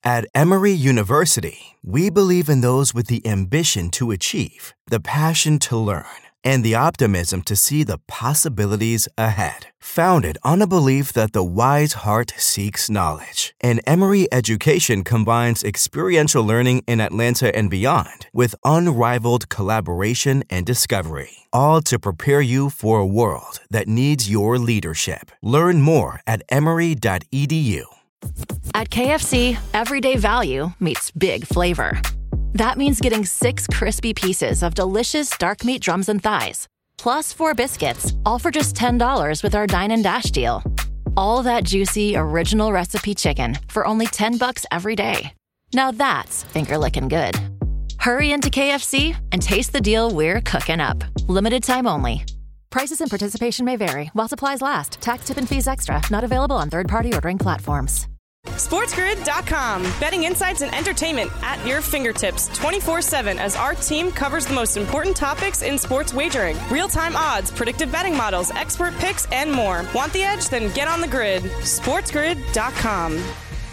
At Emory University, we believe in those with the ambition to achieve, the passion to learn, and the optimism to see the possibilities ahead. Founded on a belief that the wise heart seeks knowledge, and Emory education combines experiential learning in Atlanta and beyond with unrivaled collaboration and discovery, all to prepare you for a world that needs your leadership. Learn more at emory.edu. At KFC, everyday value meets big flavor. That means getting 6 crispy pieces of delicious dark meat drums and thighs, plus 4 biscuits, all for just $10 with our Dine and Dash deal. All that juicy, original recipe chicken for only $10 every day. Now that's finger-licking good. Hurry into KFC and taste the deal we're cooking up. Limited time only. Prices and participation may vary while supplies last. Tax, tip, and fees extra. Not available on third-party ordering platforms. SportsGrid.com. Betting insights and entertainment at your fingertips 24/7 as our team covers the most important topics in sports wagering. Real-time odds, predictive betting models, expert picks, and more. Want the edge? Then get on the grid. SportsGrid.com.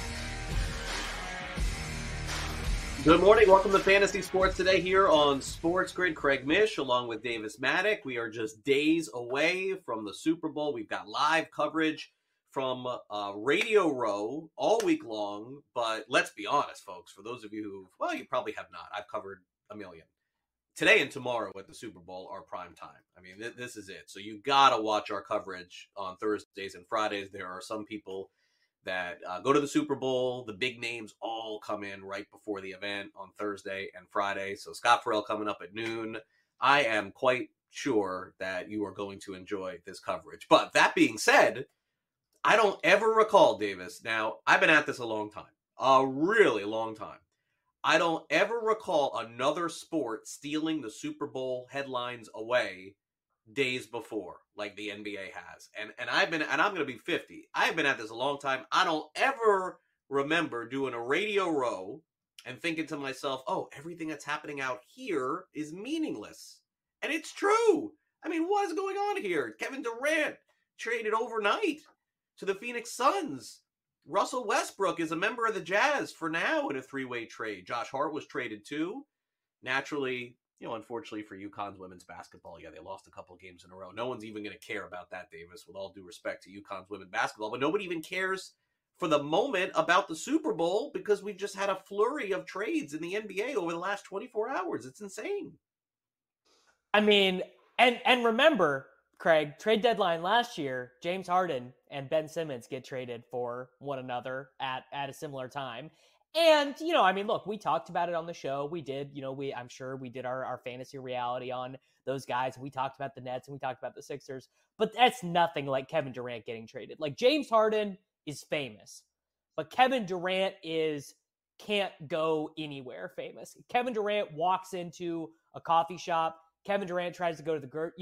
Good morning. Welcome to Fantasy Sports Today here on Sports Grid. Craig Mish along with Davis Maddock. We are just days away from the Super Bowl. We've got live coverage from Radio Row all week long. But let's be honest, folks, for those of you who, well, you probably have not. I've covered a million. Today and tomorrow at the Super Bowl are prime time. I mean, this is it. So you got to watch our coverage on Thursdays and Fridays. There are some people that go to the Super Bowl. The big names all come in right before the event on Thursday and Friday. So Scott Farrell coming up at noon. I am quite sure that you are going to enjoy this coverage. But that being said, I don't ever recall, Davis. Now, I've been at this a long time, a really long time. I don't ever recall another sport stealing the Super Bowl headlines away days before, like the NBA has. And I'm going to be 50. I've been at this a long time. I don't ever remember doing a Radio Row and thinking to myself, oh, everything that's happening out here is meaningless. And it's true. I mean, what is going on here? Kevin Durant traded overnight to the Phoenix Suns. Russell Westbrook is a member of the Jazz for now in a 3-way trade. Josh Hart was traded too. Naturally, unfortunately for UConn's women's basketball, they lost a couple of games in a row. No one's even going to care about that, Davis, with all due respect to UConn's women's basketball. But nobody even cares for the moment about the Super Bowl because we've just had a flurry of trades in the NBA over the last 24 hours. It's insane. I mean, and remember, Craig, trade deadline last year, James Harden and Ben Simmons get traded for one another at a similar time. And, look, we talked about it on the show. We did, I'm sure we did our fantasy reality on those guys. We talked about the Nets and we talked about the Sixers, but that's nothing like Kevin Durant getting traded. Like James Harden is famous, but Kevin Durant can't go anywhere famous. Kevin Durant walks into a coffee shop. Kevin Durant tries to go to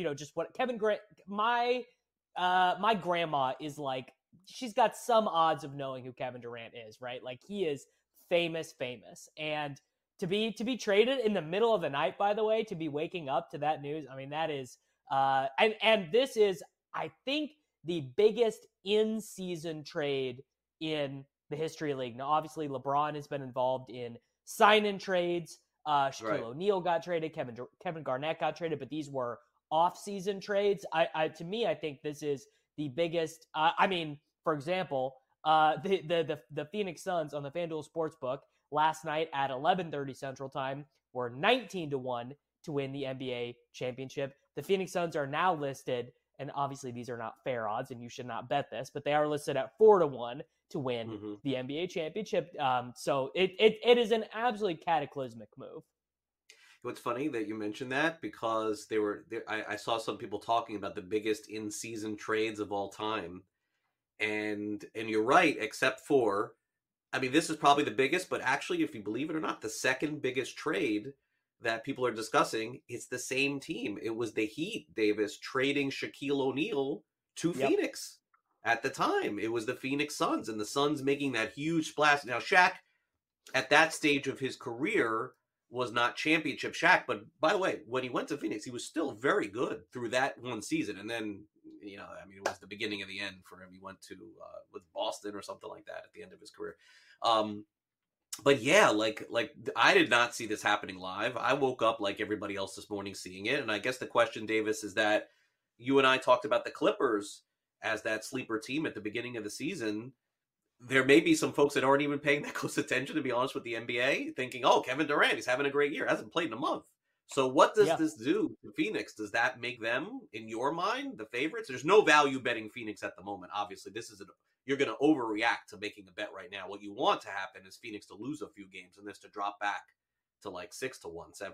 my grandma is like, she's got some odds of knowing who Kevin Durant is, right? Like he is famous. And to be traded in the middle of the night, by the way, to be waking up to that news, I mean, that is, and this is, I think, the biggest in-season trade in the history of the league. Now, obviously, LeBron has been involved in sign-in trades. Shaquille O'Neal got traded. Kevin Garnett got traded, but these were off-season trades. To me, I think this is the biggest. For example, the Phoenix Suns on the FanDuel Sportsbook last night at 11:30 Central Time were 19-1 to win the NBA championship. The Phoenix Suns are now listed, and obviously these are not fair odds, and you should not bet this, but they are listed at 4-1 to win the NBA championship. So it is an absolutely cataclysmic move. It's funny that you mentioned that because I saw some people talking about the biggest in-season trades of all time. And you're right, except for, this is probably the biggest, but actually, if you believe it or not, the second biggest trade that people are discussing, it's the same team. It was the Heat, Davis, trading Shaquille O'Neal to Phoenix. At the time, it was the Phoenix Suns, and the Suns making that huge splash. Now, Shaq, at that stage of his career, was not championship Shaq, but by the way, when he went to Phoenix, he was still very good through that one season, and then, it was the beginning of the end for him. He went to with Boston or something like that at the end of his career. But yeah, like I did not see this happening live. I woke up like everybody else this morning seeing it. And I guess the question, Davis, is that you and I talked about the Clippers as that sleeper team at the beginning of the season. There may be some folks that aren't even paying that close attention, to be honest, with the NBA, thinking, oh, Kevin Durant, he's having a great year. Hasn't played in a month. So what does this do to Phoenix? Does that make them, in your mind, the favorites? There's no value betting Phoenix at the moment. Obviously, you're going to overreact to making a bet right now. What you want to happen is Phoenix to lose a few games and this to drop back to like 6-1, 7-1.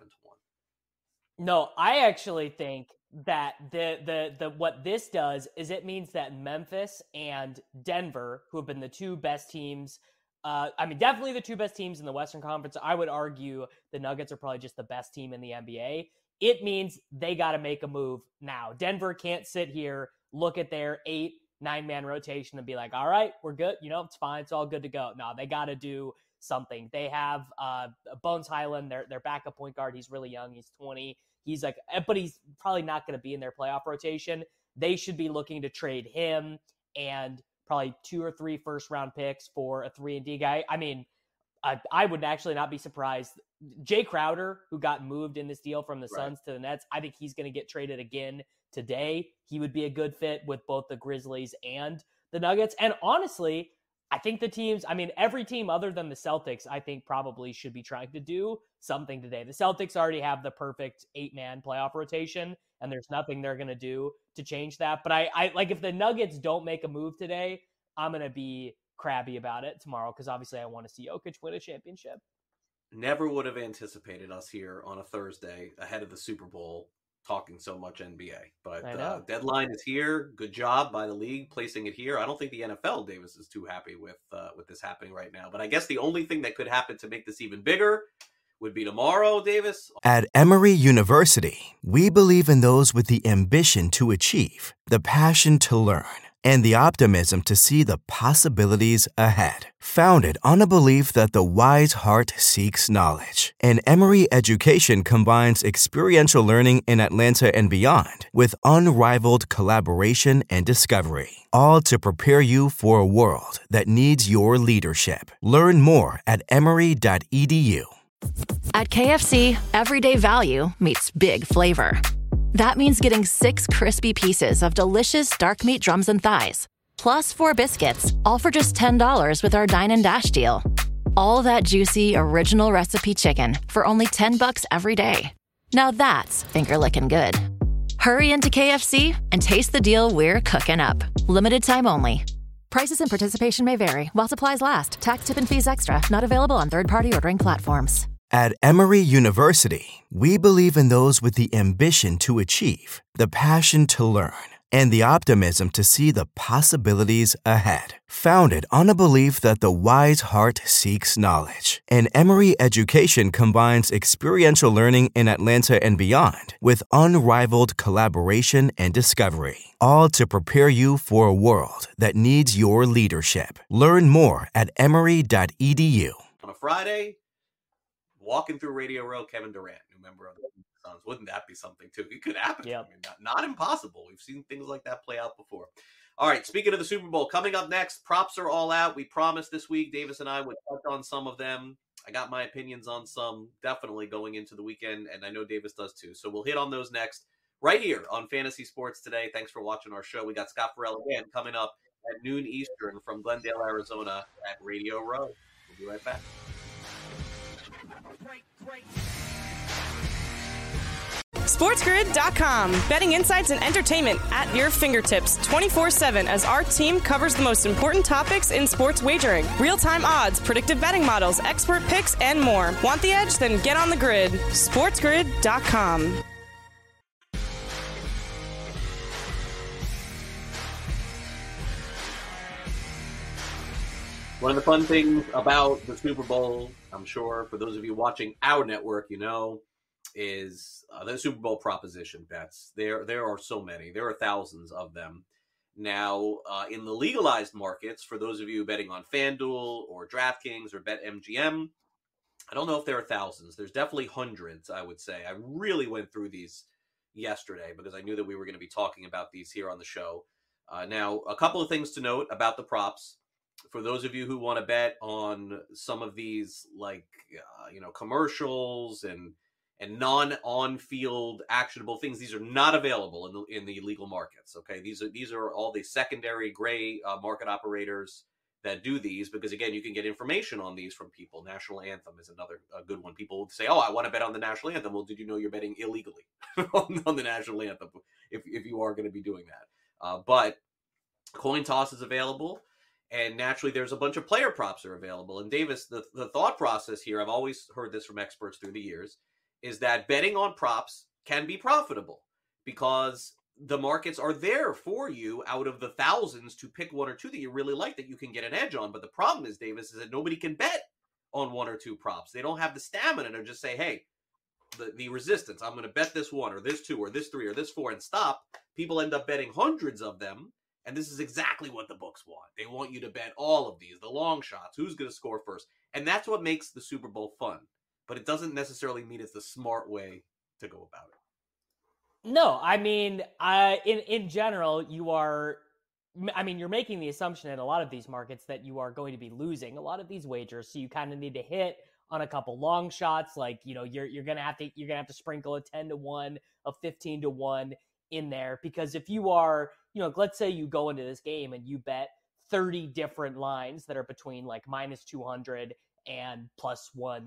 No, I actually think that the what this does is it means that Memphis and Denver, who have been the two best teams, definitely the two best teams in the Western Conference. I would argue the Nuggets are probably just the best team in the NBA. It means they got to make a move now. Denver can't sit here, look at their 8-9-man rotation and be like, all right, we're good. It's fine. It's all good to go. No, they got to do something. They have Bones Highland, their backup point guard. He's really young. He's 20. But he's probably not going to be in their playoff rotation. They should be looking to trade him and probably 2 or 3 first-round picks for a 3-and-D guy. I mean, I would actually not be surprised. Jay Crowder, who got moved in this deal from the Suns to the Nets, I think he's going to get traded again today. He would be a good fit with both the Grizzlies and the Nuggets. And honestly, I think the teams, every team other than the Celtics, I think probably should be trying to do something today. The Celtics already have the perfect 8-man playoff rotation, and there's nothing they're going to do to change that. But I like, if the Nuggets don't make a move today, I'm going to be crabby about it tomorrow, because obviously I want to see Jokic win a championship. Never would have anticipated us here on a Thursday ahead of the Super Bowl talking so much NBA, but deadline is here. Good job by the league placing it here. I don't think the NFL, Davis, is too happy with this happening right now, but I guess the only thing that could happen to make this even bigger would be tomorrow, Davis. At Emory University, we believe in those with the ambition to achieve, the passion to learn, and the optimism to see the possibilities ahead. Founded on a belief that the wise heart seeks knowledge, and Emory education combines experiential learning in Atlanta and beyond with unrivaled collaboration and discovery, all to prepare you for a world that needs your leadership. Learn more at emory.edu. At KFC, everyday value meets big flavor. That means getting 6 crispy pieces of delicious dark meat drums and thighs, plus 4 biscuits, all for just $10 with our Dine and Dash deal. All that juicy, original recipe chicken for only $10 every day. Now that's finger-licking good. Hurry into KFC and taste the deal we're cooking up. Limited time only. Prices and participation may vary while supplies last. Tax, tip, and fees extra. Not available on third-party ordering platforms. At Emory University, we believe in those with the ambition to achieve, the passion to learn, and the optimism to see the possibilities ahead. Founded on a belief that the wise heart seeks knowledge, and Emory education combines experiential learning in Atlanta and beyond with unrivaled collaboration and discovery, all to prepare you for a world that needs your leadership. Learn more at emory.edu. On a Friday, walking through Radio Row, Kevin Durant, new member of the Suns. Wouldn't that be something, too? It could happen. Yep. Not impossible. We've seen things like that play out before. All right, speaking of the Super Bowl, coming up next, props are all out. We promised this week, Davis and I would touch on some of them. I got my opinions on some, definitely going into the weekend, and I know Davis does too. So we'll hit on those next, right here on Fantasy Sports Today. Thanks for watching our show. We got Scott Farrell again coming up at noon Eastern from Glendale, Arizona at Radio Row. We'll be right back. SportsGrid.com. Betting insights and entertainment at your fingertips 24/7 as our team covers the most important topics in sports wagering. Real-time odds, predictive betting models, expert picks, and more. Want the edge? Then get on the grid. SportsGrid.com. One of the fun things about the Super Bowl, I'm sure for those of you watching our network, is the Super Bowl proposition bets. There are so many. There are thousands of them. Now, in the legalized markets, for those of you betting on FanDuel or DraftKings or BetMGM, I don't know if there are thousands. There's definitely hundreds, I would say. I really went through these yesterday because I knew that we were going to be talking about these here on the show. Now, a couple of things to note about the props. for those of you who want to bet on some of these, like commercials and non-on-field actionable things, these are not available in the legal markets. Okay, these are all the secondary gray market operators that do these, because again, you can get information on these from people. National Anthem is another good one. People say, "Oh, I want to bet on the National Anthem." Well, did you know you're betting illegally on the National Anthem if you are going to be doing that? But coin toss is available, and naturally, there's a bunch of player props are available. And Davis, the thought process here, I've always heard this from experts through the years, is that betting on props can be profitable because the markets are there for you out of the thousands to pick one or two that you really like that you can get an edge on. But the problem is, Davis, is that nobody can bet on one or two props. They don't have the stamina to just say, hey, the resistance, I'm going to bet this one or this two or this three or this four and stop. People end up betting hundreds of them. And this is exactly what the books want. They want you to bet all of these, the long shots, who's going to score first. And that's what makes the Super Bowl fun. But it doesn't necessarily mean it's the smart way to go about it. No, I mean, in general, you're making the assumption in a lot of these markets that you are going to be losing a lot of these wagers. So you kind of need to hit on a couple long shots. Like, you're going to have to sprinkle a 10-1, a 15-1 in there, because if you are, let's say you go into this game and you bet 30 different lines that are between like minus 200 and plus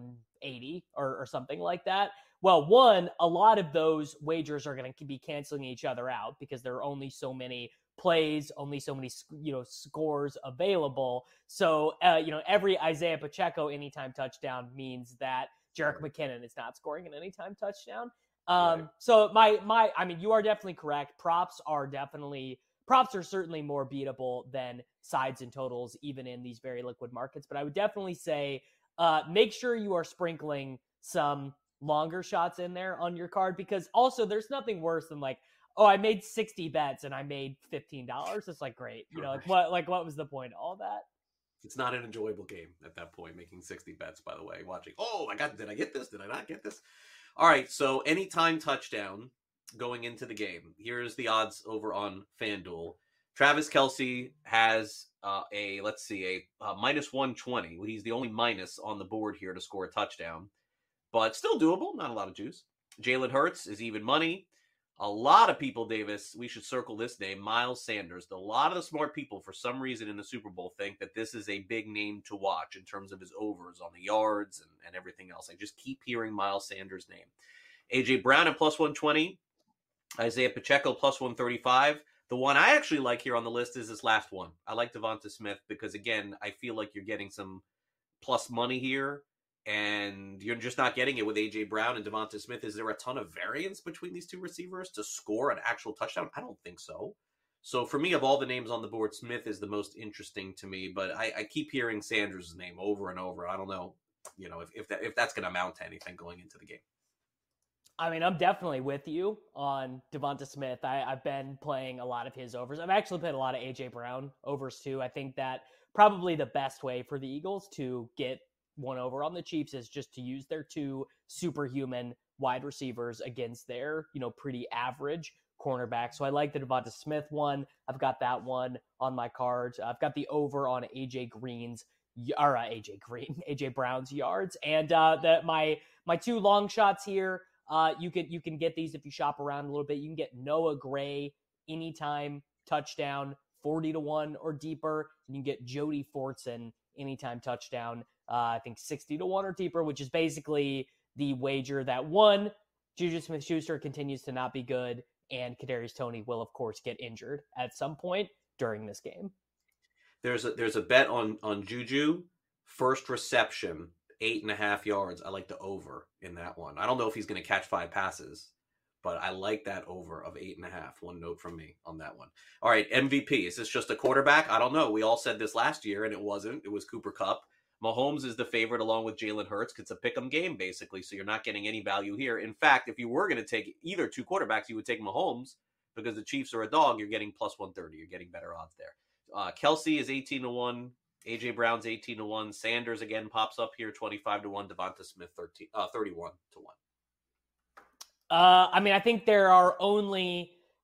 180 or something like that. Well, one, a lot of those wagers are going to be canceling each other out because there are only so many plays, only so many, scores available. So, every Isaiah Pacheco anytime touchdown means that Jerick McKinnon is not scoring an anytime touchdown. Right. So you are definitely correct. Props are certainly more beatable than sides and totals, even in these very liquid markets. But I would definitely say, make sure you are sprinkling some longer shots in there on your card, because also there's nothing worse than like, oh, I made 60 bets and I made $15. It's like, great. What was the point of all that? It's not an enjoyable game at that point, making 60 bets, by the way, watching, did I get this? Did I not get this? All right, so anytime touchdown going into the game. Here's the odds over on FanDuel. Travis Kelce has a minus 120. He's the only minus on the board here to score a touchdown, but still doable. Not a lot of juice. Jalen Hurts is even money. A lot of people, Davis, we should circle this name, Miles Sanders. A lot of the smart people, for some reason in the Super Bowl, think that this is a big name to watch in terms of his overs on the yards and everything else. I just keep hearing Miles Sanders' name. A.J. Brown at plus 120. Isaiah Pacheco plus 135. The one I actually like here on the list is this last one. I like Devonta Smith because, again, I feel like you're getting some plus money here. And you're just not getting it with A.J. Brown and Devonta Smith. Is there a ton of variance between these two receivers to score an actual touchdown? I don't think so. So for me, of all the names on the board, Smith is the most interesting to me. But I keep hearing Sanders' name over and over. I don't know, if that's going to amount to anything going into the game. I mean, I'm definitely with you on Devonta Smith. I've been playing a lot of his overs. I've actually played a lot of A.J. Brown overs too. I think that probably the best way for the Eagles to get one over on the Chiefs is just to use their two superhuman wide receivers against their, pretty average cornerback. So I like the Devonta Smith one. I've got that one on my cards. I've got the over on AJ Brown's yards. And my two long shots here, you can get these if you shop around a little bit. You can get Noah Gray anytime touchdown, 40-1 or deeper. And you can get Jody Fortson anytime touchdown, I think 60-1 or deeper, which is basically the wager that one, Juju Smith-Schuster continues to not be good, and Kadarius Toney will, of course, get injured at some point during this game. There's a bet on Juju, first reception, 8.5 yards. I like the over in that one. I don't know if he's going to catch 5 passes, but I like that over of 8.5. One note from me on that one. All right, MVP. Is this just a quarterback? I don't know. We all said this last year, and it wasn't. It was Cooper Kupp. Mahomes is the favorite along with Jalen Hurts. It's a pick 'em game, basically, so you're not getting any value here. In fact, if you were going to take either two quarterbacks, you would take Mahomes because the Chiefs are a dog. You're getting plus 130. You're getting better odds there. Kelce is 18-1. A.J. Brown's 18-1. Sanders, again, pops up here, 25-1. Devonta Smith, 31-1. I think there are only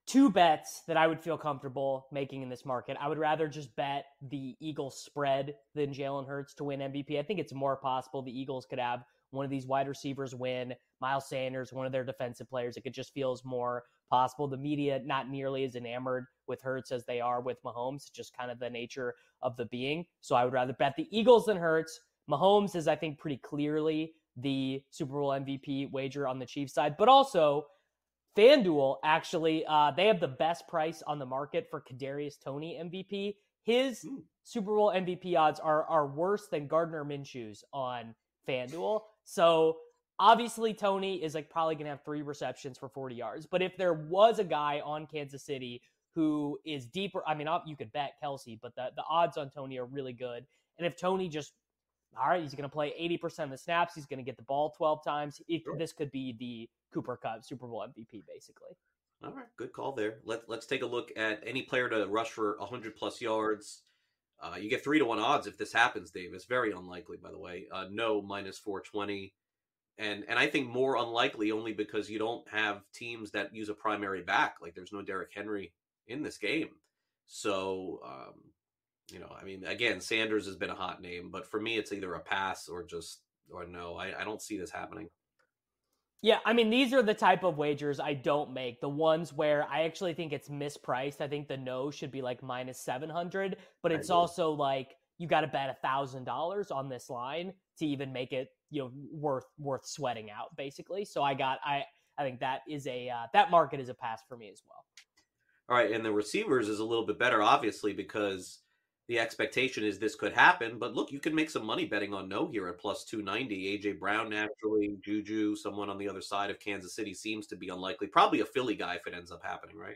two bets that I would feel comfortable making in this market. I would rather just bet the Eagles spread than Jalen Hurts to win MVP. I think it's more possible the Eagles could have one of these wide receivers win, Miles Sanders, one of their defensive players. It just feels more possible. The media not nearly as enamored with Hurts as they are with Mahomes, just kind of the nature of the being. So I would rather bet the Eagles than Hurts. Mahomes is, I think, pretty clearly the Super Bowl MVP wager on the Chiefs side, but also FanDuel, actually, they have the best price on the market for Kadarius Toney MVP. His Super Bowl MVP odds are worse than Gardner Minshew's on FanDuel. So obviously Toney is probably going to have 3 receptions for 40 yards. But if there was a guy on Kansas City who is deeper, I mean, you could bet Kelsey, but the odds on Toney are really good. And if Toney just, all right, he's going to play 80% of the snaps, he's going to get the ball 12 times, this could be the Cooper Kupp Super Bowl MVP, basically. All right, good call there. Let's take a look at any player to rush for 100-plus yards. You get 3-1 odds if this happens, Dave. It's very unlikely, by the way. No, minus 420. And I think more unlikely only because you don't have teams that use a primary back. Like, there's no Derrick Henry in this game. So, I mean, again, Sanders has been a hot name. But for me, it's either a pass or no. I don't see this happening. Yeah, I mean, these are the type of wagers I don't make. The ones where I actually think it's mispriced. I think the no should be minus 700, but it's also you got to bet $1,000 on this line to even make it, worth sweating out, basically. So I think that is that market is a pass for me as well. All right, and the receivers is a little bit better, obviously, because the expectation is this could happen, but look, you can make some money betting on no here at plus 290. AJ Brown, naturally, Juju, someone on the other side of Kansas City seems to be unlikely. Probably a Philly guy if it ends up happening, right?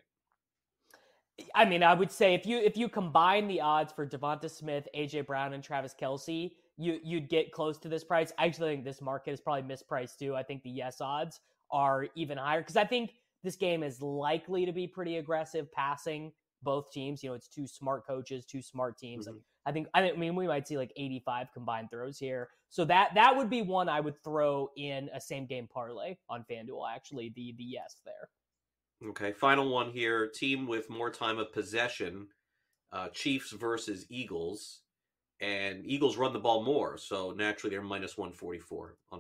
I mean, I would say if you combine the odds for Devonta Smith, AJ Brown, and Travis Kelce, you'd get close to this price. I actually think this market is probably mispriced too. I think the yes odds are even higher because I think this game is likely to be pretty aggressive passing. Both teams, it's 2 smart coaches, 2 smart teams. Mm-hmm. I mean, we might see 85 combined throws here. So that would be one I would throw in a same game parlay on FanDuel. Actually, the yes there. Okay, final one here. Team with more time of possession, Chiefs versus Eagles, and Eagles run the ball more. So naturally, they're minus 144 on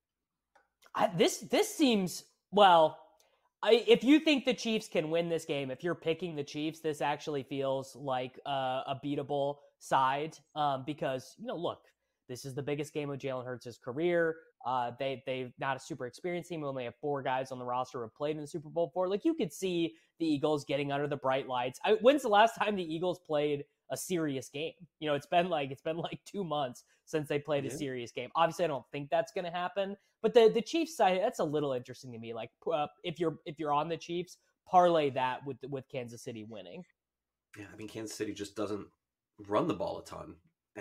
FanDuel. This seems well. If you think the Chiefs can win this game, if you're picking the Chiefs, this actually feels like a beatable side because, look, this is the biggest game of Jalen Hurts' career. They've not a super experienced team. We only have 4 guys on the roster who have played in the Super Bowl before. You could see the Eagles getting under the bright lights. When's the last time the Eagles played a serious game? It's been 2 months since they played a serious game. Obviously, I don't think that's going to happen. But the Chiefs side, that's a little interesting to me. If you're on the Chiefs, parlay that with Kansas City winning. Yeah, I mean, Kansas City just doesn't run the ball a ton.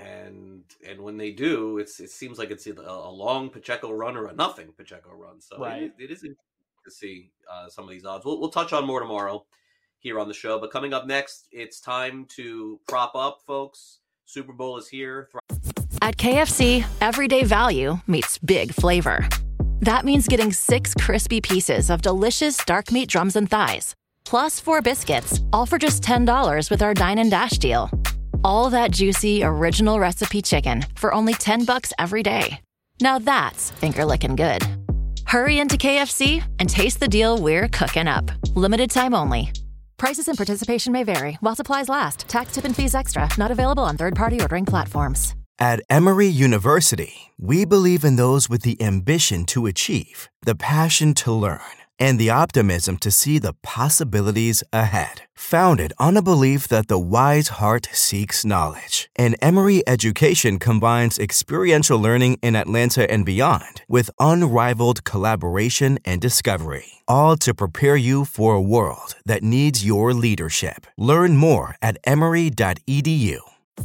And when they do, it seems like it's a long Pacheco run or a nothing Pacheco run. So right. It is interesting to see some of these odds. We'll touch on more tomorrow here on the show. But coming up next, it's time to prop up, folks. Super Bowl is here. At KFC, everyday value meets big flavor. That means getting 6 crispy pieces of delicious dark meat drums and thighs, plus 4 biscuits, all for just $10 with our Dine and Dash deal. All that juicy original recipe chicken for only $10 every day. Now that's finger-licking good. Hurry into KFC and taste the deal we're cooking up. Limited time only. Prices and participation may vary while supplies last. Tax, tip, and fees extra. Not available on third-party ordering platforms. At Emory University, we believe in those with the ambition to achieve, the passion to learn, and the optimism to see the possibilities ahead. Founded on a belief that the wise heart seeks knowledge, and Emory education combines experiential learning in Atlanta and beyond with unrivaled collaboration and discovery, all to prepare you for a world that needs your leadership. Learn more at emory.edu.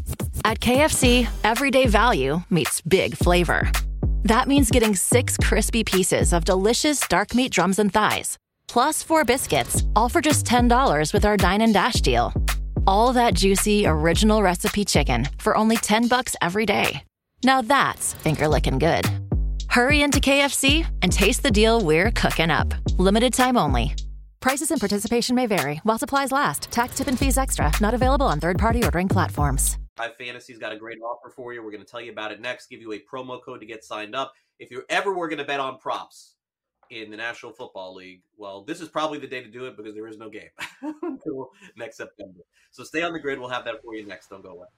At KFC, everyday value meets big flavor. That means getting 6 crispy pieces of delicious dark meat drums and thighs, plus 4 biscuits, all for just $10 with our Dine and Dash deal. All that juicy original recipe chicken for only $10 every day. Now that's finger-licking good. Hurry into KFC and taste the deal we're cooking up. Limited time only. Prices and participation may vary. While supplies last, tax, tip, and fees extra. Not available on third-party ordering platforms. Fantasy's got a great offer for you. We're going to tell you about it next, give you a promo code to get signed up. If you ever were going to bet on props in the National Football League, well, this is probably the day to do it because there is no game until next September. So stay on the grid. We'll have that for you next. Don't go away.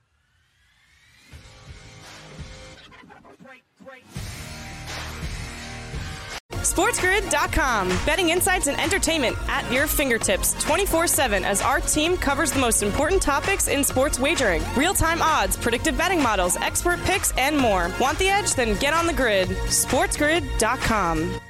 SportsGrid.com. Betting insights and entertainment at your fingertips 24/7 as our team covers the most important topics in sports wagering. Real-time odds, predictive betting models, expert picks, and more. Want the edge? Then get on the grid. SportsGrid.com.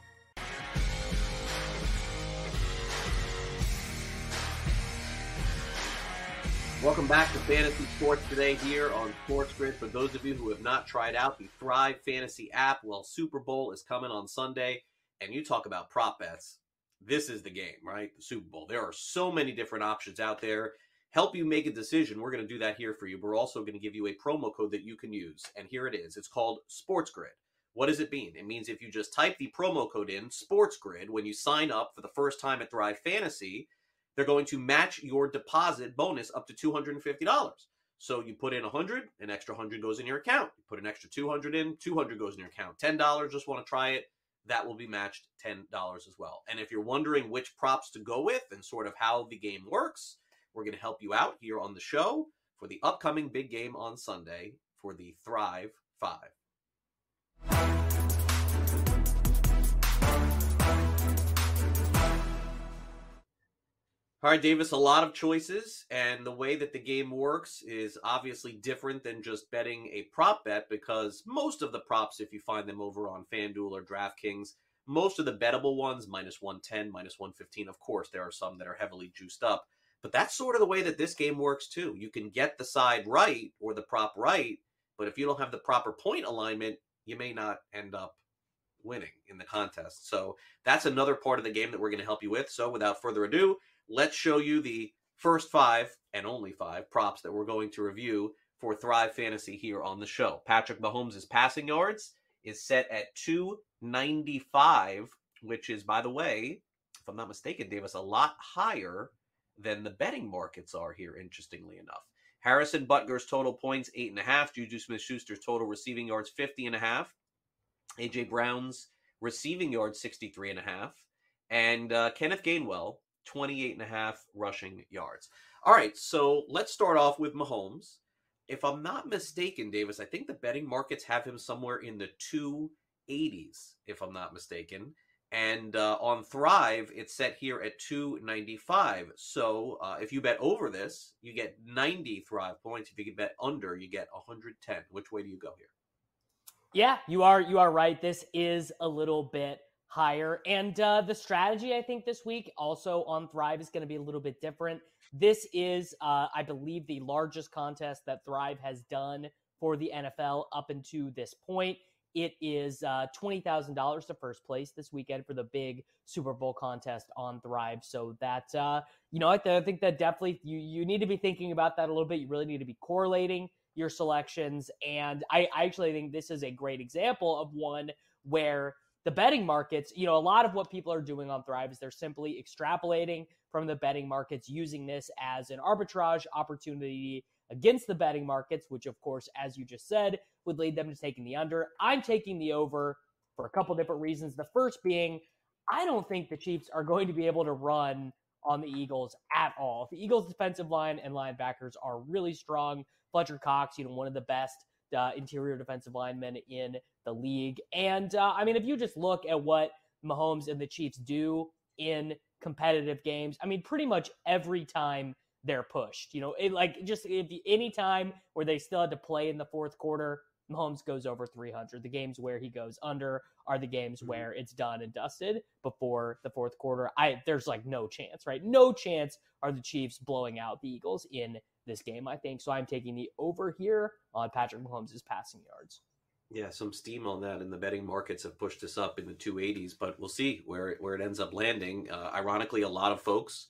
Welcome back to Fantasy Sports Today here on Sports Grid. For those of you who have not tried out the Thrive Fantasy app, well, Super Bowl is coming on Sunday, and you talk about prop bets. This is the game, right? The Super Bowl. There are so many different options out there. Help you make a decision. We're going to do that here for you. We're also going to give you a promo code that you can use, and here it is. It's called Sports Grid. What does it mean? It means if you just type the promo code in, Sports Grid, when you sign up for the first time at Thrive Fantasy, they're going to match your deposit bonus up to $250. So you put in $100, an extra $100 goes in your account. You put an extra $200 in, $200 goes in your account. $10, just want to try it, that will be matched $10 as well. And if you're wondering which props to go with and sort of how the game works, we're going to help you out here on the show for the upcoming big game on Sunday for the Thrive 5. All right, Davis, a lot of choices, and the way that the game works is obviously different than just betting a prop bet because most of the props, if you find them over on FanDuel or DraftKings, most of the bettable ones, minus 110, minus 115, of course, there are some that are heavily juiced up, but that's sort of the way that this game works too. You can get the side right or the prop right, but if you don't have the proper point alignment, you may not end up winning in the contest. So that's another part of the game that we're going to help you with. So without further ado, let's show you the first 5 and only 5 props that we're going to review for Thrive Fantasy here on the show. Patrick Mahomes' passing yards is set at 295, which is, by the way, if I'm not mistaken, Davis, a lot higher than the betting markets are here, interestingly enough. Harrison Butker's total points, 8.5. Juju Smith-Schuster's total receiving yards, 50.5. A.J. Brown's receiving yards, 63.5. And Kenneth Gainwell, 28.5 rushing yards. All right, so let's start off with Mahomes. If I'm not mistaken, Davis, I think the betting markets have him somewhere in the 280s, if I'm not mistaken. And on Thrive, it's set here at 295. So if you bet over this, you get 90 Thrive points. If you bet under, you get 110. Which way do you go here? Yeah, you are right. This is a little bit higher. And the strategy, I think, this week also on Thrive is going to be a little bit different. This is, I believe, the largest contest that Thrive has done for the NFL up until this point. It is $20,000 to first place this weekend for the big Super Bowl contest on Thrive. So that, I think that definitely you need to be thinking about that a little bit. You really need to be correlating your selections. And I actually think this is a great example of one where the betting markets, a lot of what people are doing on Thrive is they're simply extrapolating from the betting markets, using this as an arbitrage opportunity against the betting markets, which, of course, as you just said, would lead them to taking the under. I'm taking the over for a couple different reasons. The first being, I don't think the Chiefs are going to be able to run on the Eagles at all. The Eagles' defensive line and linebackers are really strong. Fletcher Cox, one of the best interior defensive linemen in the league. And, if you just look at what Mahomes and the Chiefs do in competitive games, pretty much every time they're pushed, any time where they still had to play in the fourth quarter, Mahomes goes over 300. The games where he goes under are the games where it's done and dusted before the fourth quarter. There's no chance, right? No chance are the Chiefs blowing out the Eagles in this game, I think. So I'm taking the over here on Patrick Mahomes' passing yards. Yeah, some steam on that, and the betting markets have pushed this up in the 280s, but we'll see where it ends up landing. Ironically, a lot of folks,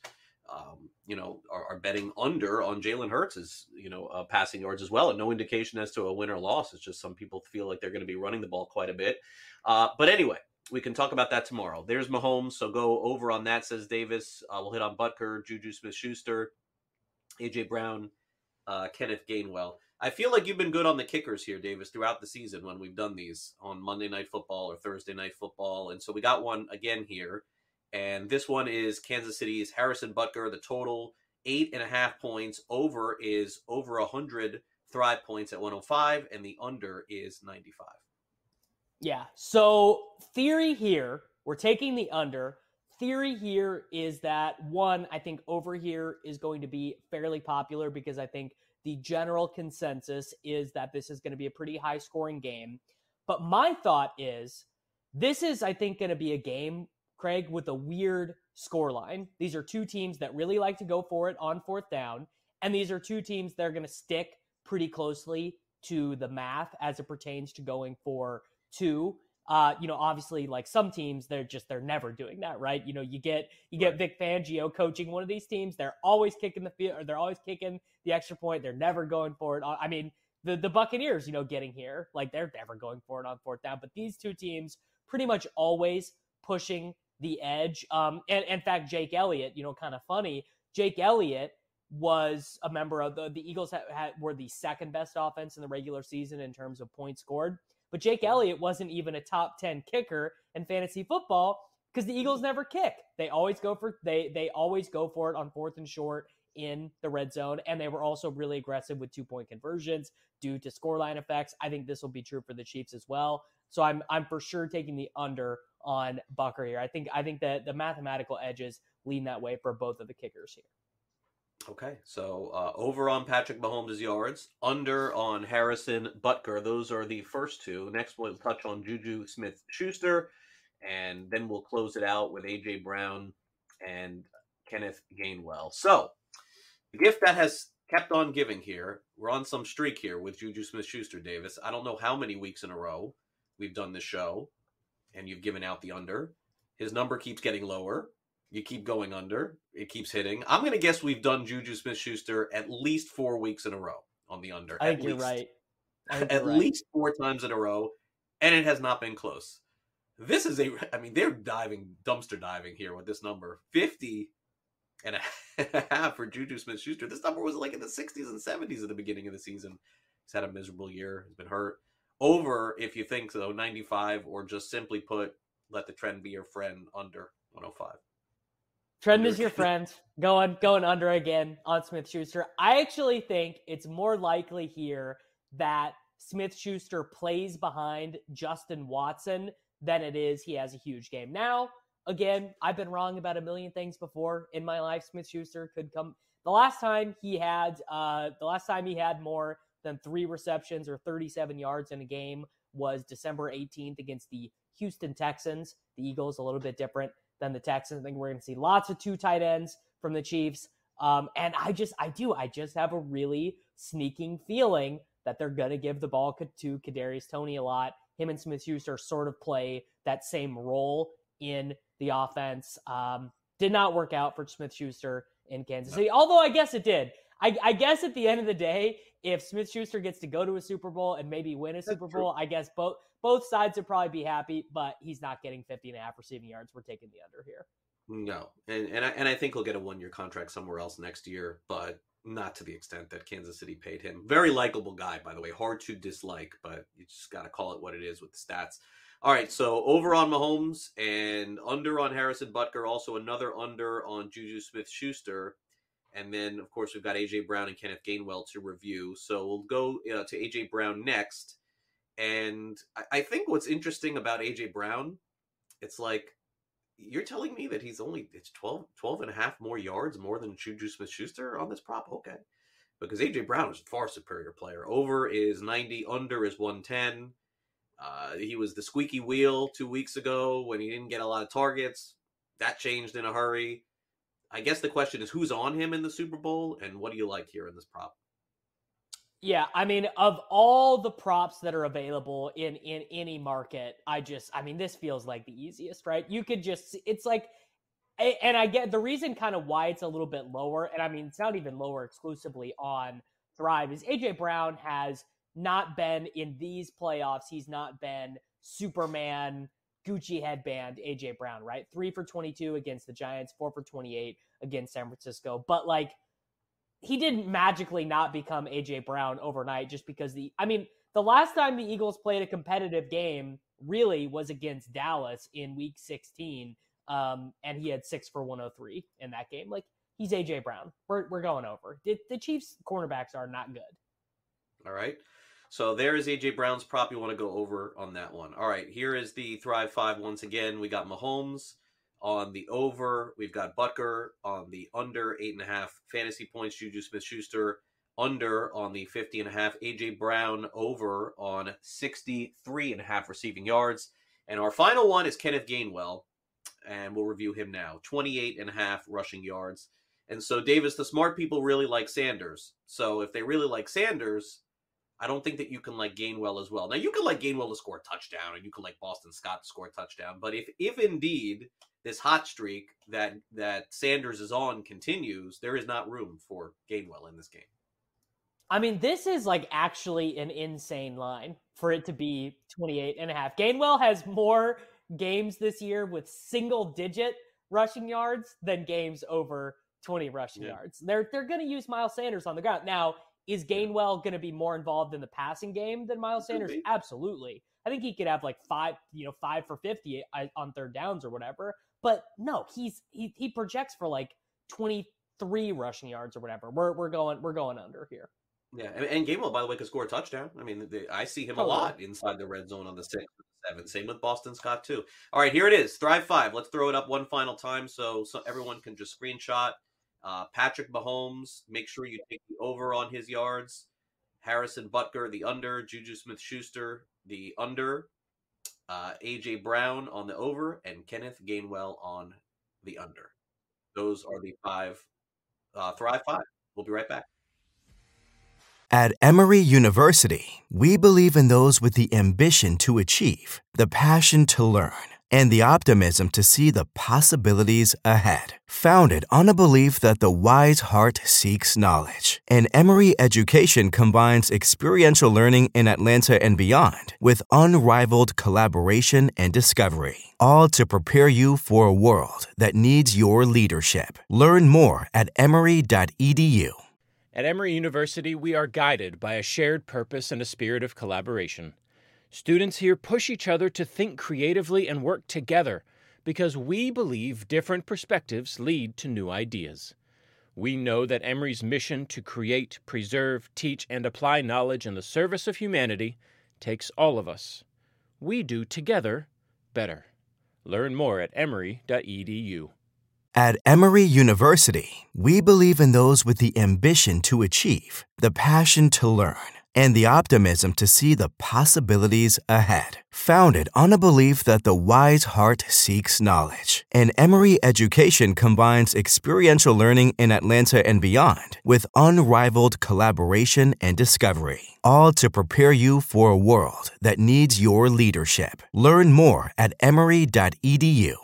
are betting under on Jalen Hurts' passing yards as well, and no indication as to a win or loss. It's just some people feel like they're going to be running the ball quite a bit. But anyway, we can talk about that tomorrow. There's Mahomes, so go over on that, says Davis. We'll hit on Butker, Juju Smith-Schuster, A.J. Brown, Kenneth Gainwell. I feel like you've been good on the kickers here, Davis, throughout the season when we've done these on Monday Night Football or Thursday Night Football. And so we got one again here. And this one is Kansas City's Harrison Butker. The total, 8.5 points. Over is over 100 Thrive points at 105, and the under is 95. Yeah. So theory here, we're taking the under. Theory here is that, one, I think over here is going to be fairly popular because I think the general consensus is that this is going to be a pretty high-scoring game. But my thought is this is, I think, going to be a game, Craig, with a weird scoreline. These are two teams that really like to go for it on fourth down, and these are two teams that are going to stick pretty closely to the math as it pertains to going for two. Obviously, like some teams, they're never doing that, right? You get Vic Fangio coaching one of these teams. They're always kicking the field, or they're always kicking the extra point. They're never going for it. I mean, the Buccaneers, getting here, like they're never going for it on fourth down. But these two teams pretty much always pushing the edge. And in fact, Jake Elliott, kind of funny. Jake Elliott was a member of the Eagles were the second best offense in the regular season in terms of points scored. But Jake Elliott wasn't even a top 10 kicker in fantasy football because the Eagles never kick. They always go for it on fourth and short in the red zone, and they were also really aggressive with 2-point conversions due to scoreline effects. I think this will be true for the Chiefs as well. So I'm for sure taking the under on Butker here. I think that the mathematical edges lean that way for both of the kickers here. Okay, so over on Patrick Mahomes' yards, under on Harrison Butker. Those are the first two. Next, we'll touch on Juju Smith-Schuster, and then we'll close it out with A.J. Brown and Kenneth Gainwell. So, the gift that has kept on giving here, we're on some streak here with Juju Smith-Schuster, Davis. I don't know how many weeks in a row we've done this show, and you've given out the under. His number keeps getting lower. You keep going under. It keeps hitting. I'm going to guess we've done Juju Smith-Schuster at least 4 weeks in a row on the under. I think you're right. At least 4 times in a row, and it has not been close. This is they're dumpster diving here with this number. 50.5 for Juju Smith-Schuster. This number was like in the 60s and 70s at the beginning of the season. He's had a miserable year. He's been hurt. Over, if you think so, 95, or just simply put, let the trend be your friend, under 105. Trend is your friend. Going under again on Smith-Schuster. I actually think it's more likely here that Smith-Schuster plays behind Justin Watson than it is he has a huge game. Now, again, I've been wrong about a million things before in my life. Smith-Schuster could come. The last time he had more than 3 receptions or 37 yards in a game was December 18th against the Houston Texans. The Eagles, a little bit different than the Texans. I think we're going to see lots of 2 tight ends from the Chiefs. And I just have a really sneaking feeling that they're going to give the ball to Kadarius Toney a lot. Him and Smith-Schuster sort of play that same role in the offense. Did not work out for Smith-Schuster in Kansas City, although I guess it did. I guess at the end of the day, if Smith-Schuster gets to go to a Super Bowl and maybe win a Super Bowl, I guess both sides would probably be happy, but he's not getting 50.5 receiving yards. We're taking the under here. No, and I think he'll get a 1-year contract somewhere else next year, but not to the extent that Kansas City paid him. Very likable guy, by the way. Hard to dislike, but you just got to call it what it is with the stats. All right, so over on Mahomes and under on Harrison Butker, also another under on Juju Smith-Schuster. And then, of course, we've got A.J. Brown and Kenneth Gainwell to review. So we'll go to A.J. Brown next. And I think what's interesting about A.J. Brown, it's like, you're telling me that it's 12 and a half more yards more than Juju Smith-Schuster on this prop? Okay. Because A.J. Brown is a far superior player. Over is 90, under is 110. He was the squeaky wheel 2 weeks ago when he didn't get a lot of targets. That changed in a hurry. I guess the question is who's on him in the Super Bowl, and what do you like here in this prop? Yeah, I mean, of all the props that are available in any market, this feels like the easiest, right? You could just, it's like, and I get the reason kind of why it's a little bit lower, and I mean, it's not even lower exclusively on Thrive, is A.J. Brown has not been in these playoffs. He's not been Superman Gucci headband AJ Brown, right? 3 for 22 against the Giants, 4 for 28 against San Francisco. But like, he didn't magically not become AJ Brown overnight just because the last time the Eagles played a competitive game really was against Dallas in week 16. And he had 6 for 103 in that game. Like, he's AJ Brown. We're going over. The Chiefs cornerbacks are not good. All right. So there is AJ Brown's prop. You want to go over on that one. All right. Here is the Thrive 5 once again. We got Mahomes on the over. We've got Butker on the under 8.5 fantasy points. Juju Smith-Schuster under on the 50.5. AJ Brown over on 63.5 receiving yards. And our final one is Kenneth Gainwell, and we'll review him now. 28.5 rushing yards. And so, Davis, the smart people really like Sanders. So if they really like Sanders, I don't think that you can like Gainwell as well. Now, you can like Gainwell to score a touchdown, and you can like Boston Scott to score a touchdown. But if indeed this hot streak that Sanders is on continues, there is not room for Gainwell in this game. I mean, this is like actually an insane line for it to be 28.5. Gainwell has more games this year with single-digit rushing yards than games over 20 rushing yards. They're going to use Miles Sanders on the ground. Now, is Gainwell going to be more involved in the passing game than Miles Sanders? Absolutely. I think he could have like 5 for 50 on third downs or whatever. But no, he projects for like 23 rushing yards or whatever. We're going under here. Yeah, and Gainwell, by the way, could score a touchdown. I mean, I see him a lot inside the red zone on the 6 and 7. Same with Boston Scott, too. All right, here it is. Thrive 5. Let's throw it up one final time so everyone can just screenshot. Patrick Mahomes, make sure you take the over on his yards. Harrison Butker, the under. Juju Smith-Schuster, the under. AJ Brown on the over. And Kenneth Gainwell on the under. Those are the 5 Thrive 5. We'll be right back. At Emory University, we believe in those with the ambition to achieve, the passion to learn, and the optimism to see the possibilities ahead. Founded on a belief that the wise heart seeks knowledge, and Emory education combines experiential learning in Atlanta and beyond with unrivaled collaboration and discovery, all to prepare you for a world that needs your leadership. Learn more at emory.edu. At Emory University, we are guided by a shared purpose and a spirit of collaboration. Students here push each other to think creatively and work together because we believe different perspectives lead to new ideas. We know that Emory's mission to create, preserve, teach, and apply knowledge in the service of humanity takes all of us. We do together better. Learn more at emory.edu. At Emory University, we believe in those with the ambition to achieve, the passion to learn, and the optimism to see the possibilities ahead. Founded on a belief that the wise heart seeks knowledge, and Emory education combines experiential learning in Atlanta and beyond with unrivaled collaboration and discovery, all to prepare you for a world that needs your leadership. Learn more at emory.edu.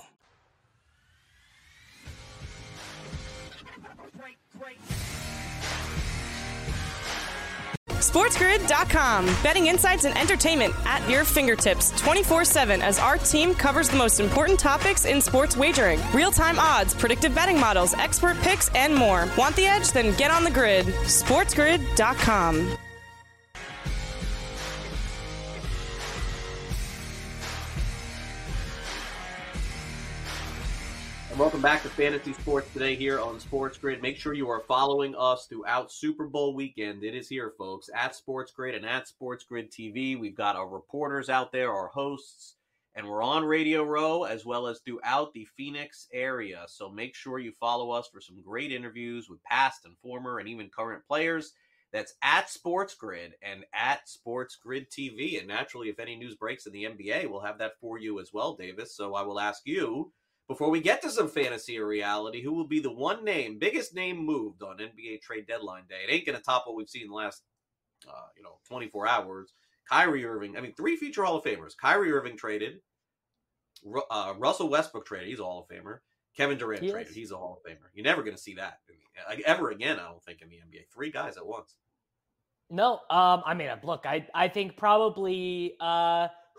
SportsGrid.com. Betting insights and entertainment at your fingertips 24/7 as our team covers the most important topics in sports wagering. Real-time odds, predictive betting models, expert picks, and more. Want the edge? Then get on the grid. SportsGrid.com. Welcome back to Fantasy Sports Today here on Sports Grid. Make sure you are following us throughout Super Bowl weekend. It is here, folks, at Sports Grid and at Sports Grid TV. We've got our reporters out there, our hosts, and we're on Radio Row as well as throughout the Phoenix area. So make sure you follow us for some great interviews with past and former and even current players. That's at Sports Grid and at Sports Grid TV. And naturally, if any news breaks in the NBA, we'll have that for you as well, Davis. So I will ask you, before we get to some fantasy or reality, who will be the one name, biggest name moved on NBA trade deadline day? It ain't going to top what we've seen in the last, 24 hours. Kyrie Irving, 3 future Hall of Famers. Kyrie Irving traded. Russell Westbrook traded. He's a Hall of Famer. Kevin Durant traded. He's a Hall of Famer. You're never going to see that ever again, I don't think, in the NBA. 3 guys at once. No, look, I think probably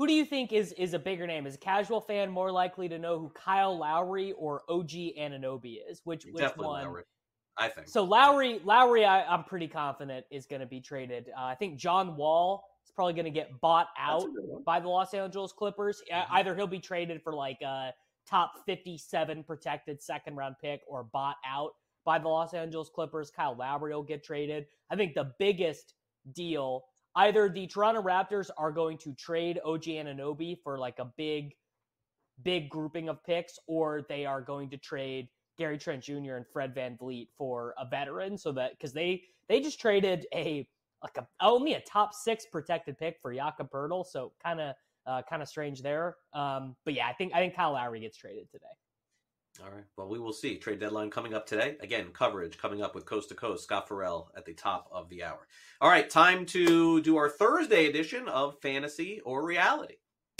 Who do you think is a bigger name? Is a casual fan more likely to know who Kyle Lowry or OG Anunoby is? Which Definitely one? Lowry, I think. So Lowry, I'm pretty confident is going to be traded. I think John Wall is probably going to get bought out by the Los Angeles Clippers. Mm-hmm. Either he'll be traded for like a top 57 protected second round pick or bought out by the Los Angeles Clippers. Kyle Lowry will get traded. I think the biggest deal, either the Toronto Raptors are going to trade OG Anunoby for like a big grouping of picks, or they are going to trade Gary Trent Jr. and Fred VanVleet for a veteran, so that because they just traded only a top 6 protected pick for Jakob Poeltl, so kind of strange there. But yeah, I think Kyle Lowry gets traded today. All right. Well, we will see. Trade deadline coming up today. Again, coverage coming up with Coast to Coast. Scott Farrell at the top of the hour. All right, time to do our Thursday edition of Fantasy or Reality.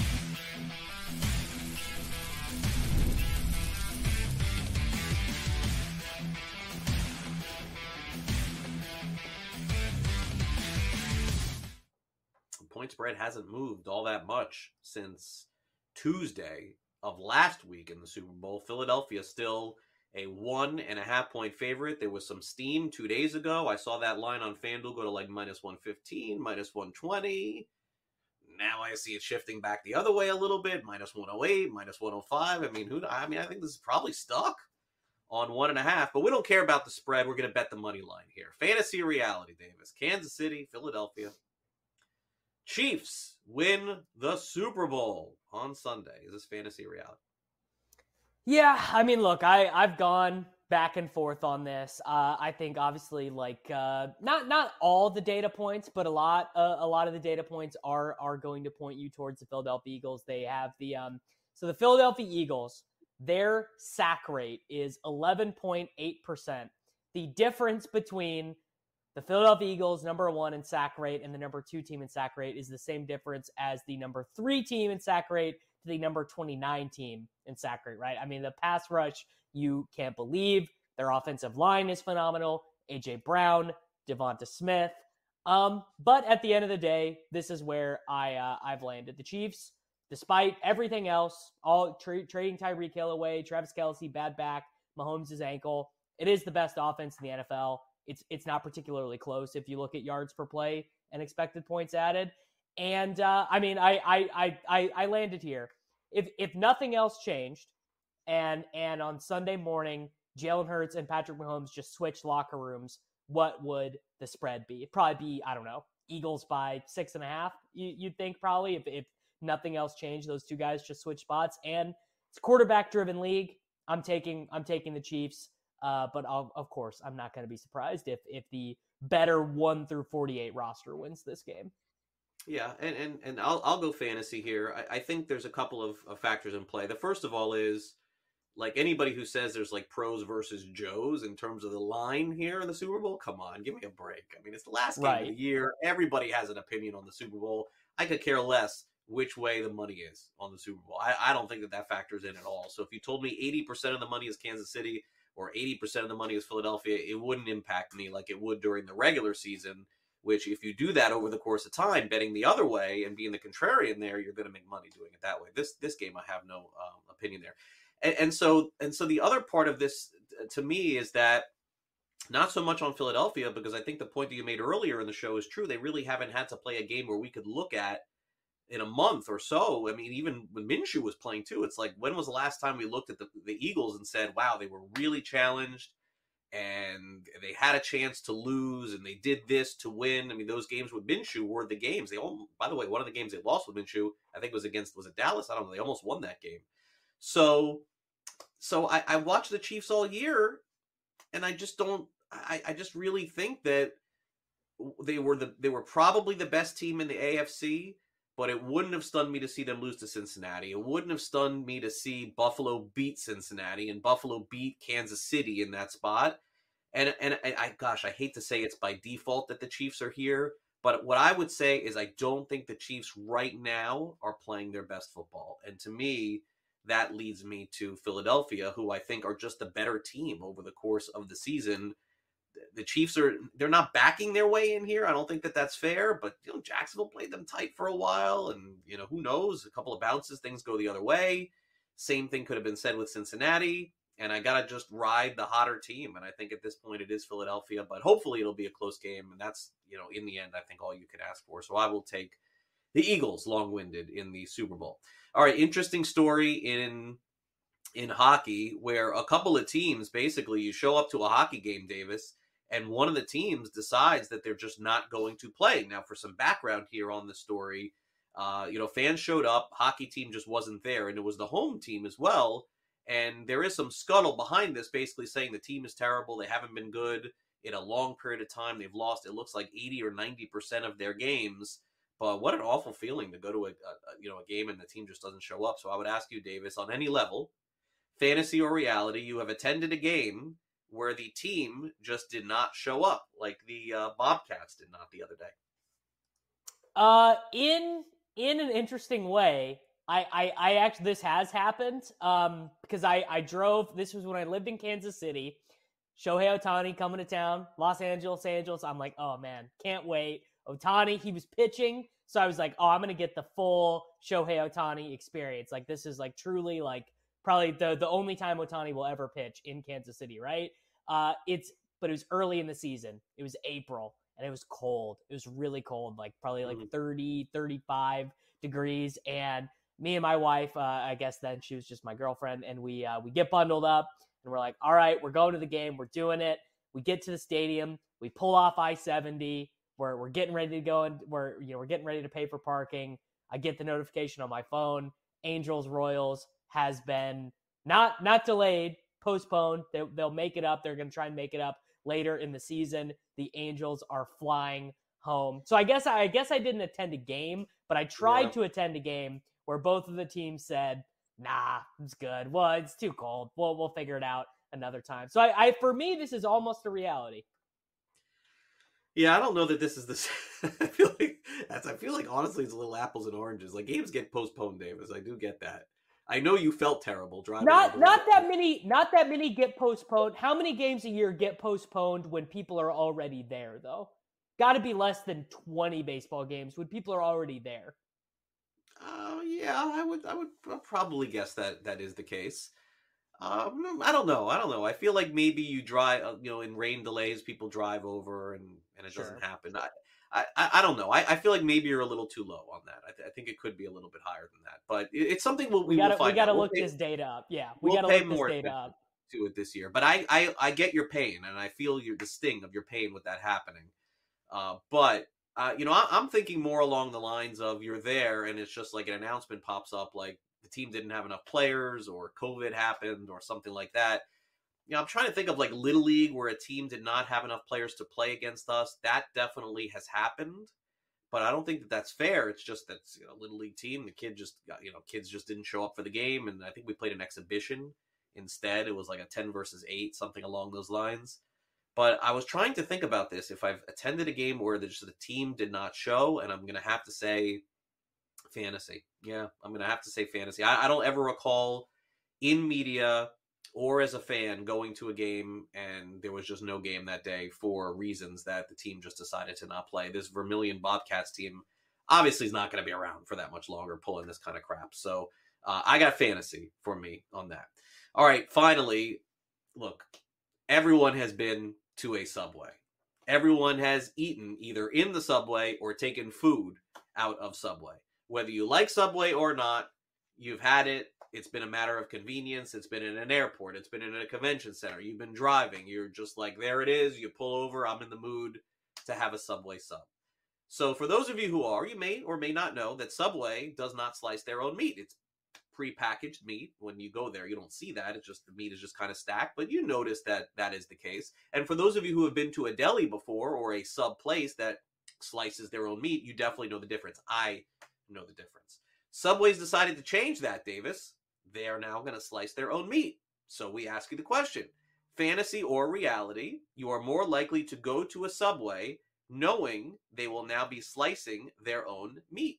Point spread hasn't moved all that much since Tuesday of last week in the Super Bowl. Philadelphia still a 1.5 point favorite. There was some steam 2 days ago. I saw that line on FanDuel go to like minus 115, minus 120. Now I see it shifting back the other way a little bit, minus 108, minus 105. I think this is probably stuck on 1.5, but we don't care about the spread. We're going to bet the money line here. Fantasy or Reality, Davis. Kansas City, Philadelphia. Chiefs win the Super Bowl on Sunday. Is this fantasy or reality? Yeah, look, I've gone back and forth on this. I think obviously not all the data points, but a lot of the data points are going to point you towards the Philadelphia Eagles. They have the Philadelphia Eagles, their sack rate is 11.8%. The difference between the Philadelphia Eagles, number 1 in sack rate, and the number 2 team in sack rate is the same difference as the number 3 team in sack rate to the number 29 team in sack rate, right? The pass rush, you can't believe. Their offensive line is phenomenal. A.J. Brown, Devonta Smith. But at the end of the day, this is where I've landed. The Chiefs, despite everything else, all trading Tyreek Hill away, Travis Kelce, bad back, Mahomes' ankle, it is the best offense in the NFL. It's not particularly close if you look at yards per play and expected points added. And I landed here. If nothing else changed, and on Sunday morning, Jalen Hurts and Patrick Mahomes just switched locker rooms, what would the spread be? It'd probably be, I don't know, Eagles by 6.5. You'd think probably if nothing else changed, those two guys just switched spots. And it's a quarterback-driven league. I'm taking the Chiefs. But of course, I'm not going to be surprised if the better 1 through 48 roster wins this game. Yeah, and I'll go fantasy here. I think there's a couple of factors in play. The first of all is, like, anybody who says there's like pros versus Joes in terms of the line here in the Super Bowl, come on, give me a break. It's the last game of the year. Everybody has an opinion on the Super Bowl. I could care less which way the money is on the Super Bowl. I don't think that factors in at all. So if you told me 80% of the money is Kansas City or 80% of the money is Philadelphia, it wouldn't impact me like it would during the regular season, which if you do that over the course of time, betting the other way and being the contrarian there, you're going to make money doing it that way. This game, I have no opinion there. And so the other part of this to me is that not so much on Philadelphia, because I think the point that you made earlier in the show is true. They really haven't had to play a game where we could look at in a month or so. Even when Minshew was playing too, it's like, when was the last time we looked at the Eagles and said, wow, they were really challenged and they had a chance to lose and they did this to win. Those games with Minshew were the games. By the way, one of the games they lost with Minshew, I think was it Dallas? I don't know. They almost won that game. So I watched the Chiefs all year, and I just really think that they were probably the best team in the AFC. But it wouldn't have stunned me to see them lose to Cincinnati. It wouldn't have stunned me to see Buffalo beat Cincinnati and Buffalo beat Kansas City in that spot. And I hate to say it's by default that the Chiefs are here, but what I would say is I don't think the Chiefs right now are playing their best football. And to me, that leads me to Philadelphia, who I think are just a better team over the course of the season. the Chiefs they're not backing their way in here. I don't think that that's fair, but Jacksonville played them tight for a while, and who knows, a couple of bounces, things go the other way. Same thing could have been said with Cincinnati, and I gotta just ride the hotter team. And I think at this point it is Philadelphia, but hopefully it'll be a close game, and that's in the end I think all you can ask for. So I will take the Eagles, long-winded, in the Super Bowl. All right, interesting story in hockey where a couple of teams, basically you show up to a hockey game, Davis, and one of the teams decides that they're just not going to play. Now, for some background here on the story, fans showed up, hockey team just wasn't there, and it was the home team as well. And there is some scuttle behind this, basically saying the team is terrible, they haven't been good in a long period of time, they've lost, it looks like 80 or 90% of their games. But what an awful feeling to go to a game and the team just doesn't show up. So I would ask you, Davis, on any level, fantasy or reality, you have attended a game where the team just did not show up, like the Bobcats did not the other day. In an interesting way, I actually, this has happened because I drove. This was when I lived in Kansas City. Shohei Ohtani coming to town, Los Angeles. I'm like, oh man, can't wait. Ohtani, he was pitching, so I was like, oh, I'm gonna get the full Shohei Ohtani experience. Like, this is like truly like probably the only time Ohtani will ever pitch in Kansas City, right? But it was early in the season. It was April, and it was cold. It was really cold, like probably like 30, 35 degrees. And me and my wife, I guess then she was just my girlfriend, and we get bundled up, and we're like, all right, we're going to the game. We're doing it. We get to the stadium. We pull off I-70. We're getting ready to go, and we're getting ready to pay for parking. I get the notification on my phone. Angels Royals has been not delayed, postponed. They'll make it up. They're going to try and make it up later in the season. The Angels are flying home. So I guess I didn't attend a game, but I tried to attend a game where both of the teams said, nah, it's good. Well, it's too cold. We'll figure it out another time. So I for me, this is almost a reality. Yeah, I don't know that this is the. I feel like honestly, it's a little apples and oranges. Like, games get postponed, Davis. I do get that. I know you felt terrible driving. Not that many get postponed. How many games a year get postponed when people are already there, though? Got to be less than 20 baseball games when people are already there. Yeah, I would probably guess that is the case. I don't know. I feel like maybe you drive, in rain delays, people drive over and it doesn't happen. I don't know. I feel like maybe you're a little too low on that. I think it could be a little bit higher than that, but it's something we will find. We got to look this data up. Yeah, we got to look this data up to it this year. But I get your pain, and I feel the sting of your pain with that happening. But I'm thinking more along the lines of you're there, and it's just like an announcement pops up, like the team didn't have enough players, or COVID happened, or something like that. I'm trying to think of like Little League where a team did not have enough players to play against us. That definitely has happened, but I don't think that that's fair. It's just that Little League team, the kid just got, kids just didn't show up for the game, and I think we played an exhibition instead. It was like a 10 versus 8, something along those lines. But I was trying to think about this. If I've attended a game where the team did not show, and I'm going to have to say fantasy. Yeah, I'm going to have to say fantasy. I don't ever recall in media or as a fan going to a game and there was just no game that day for reasons that the team just decided to not play. This Vermilion Bobcats team obviously is not going to be around for that much longer pulling this kind of crap. So I got fantasy for me on that. All right, finally, look, everyone has been to a Subway. Everyone has eaten either in the Subway or taken food out of Subway. Whether you like Subway or not, you've had it. It's been a matter of convenience. It's been in an airport. It's been in a convention center. You've been driving. You're just like, there it is. You pull over. I'm in the mood to have a Subway sub. So for those of you who are, you may or may not know that Subway does not slice their own meat. It's prepackaged meat. When you go there, you don't see that. It's just the meat is just kind of stacked, but you notice that that is the case. And for those of you who have been to a deli before or a sub place that slices their own meat, you definitely know the difference. I know the difference. Subway's decided to change that, Davis. They are now going to slice their own meat. So we ask you the question, fantasy or reality, you are more likely to go to a Subway knowing they will now be slicing their own meat.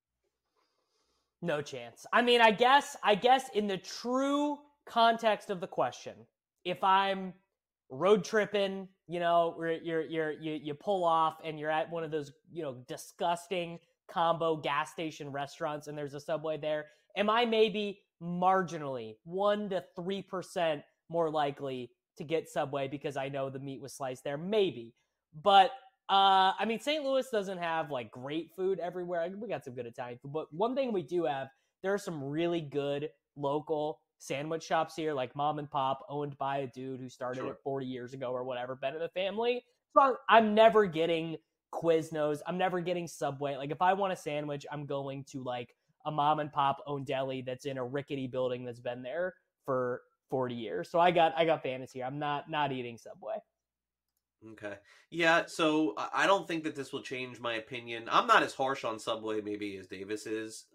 No chance. I mean, I guess in the true context of the question, if I'm road tripping, where you pull off and you're at one of those, disgusting combo gas station restaurants and there's a Subway there, am I maybe marginally 1 to 3% more likely to get Subway because I know the meat was sliced there? Maybe. But St. Louis doesn't have like great food everywhere. We got some good Italian food, but one thing we do have, there are some really good local sandwich shops here, like mom and pop, owned by a dude who started it 40 years ago or whatever, been in the family. So I'm never getting Quiznos. I'm never getting Subway. Like if I want a sandwich, I'm going to like a mom and pop owned deli that's in a rickety building that's been there for 40 years. So I got fantasy. I'm not eating Subway. Okay. Yeah, so I don't think that this will change my opinion. I'm not as harsh on Subway maybe as Davis is.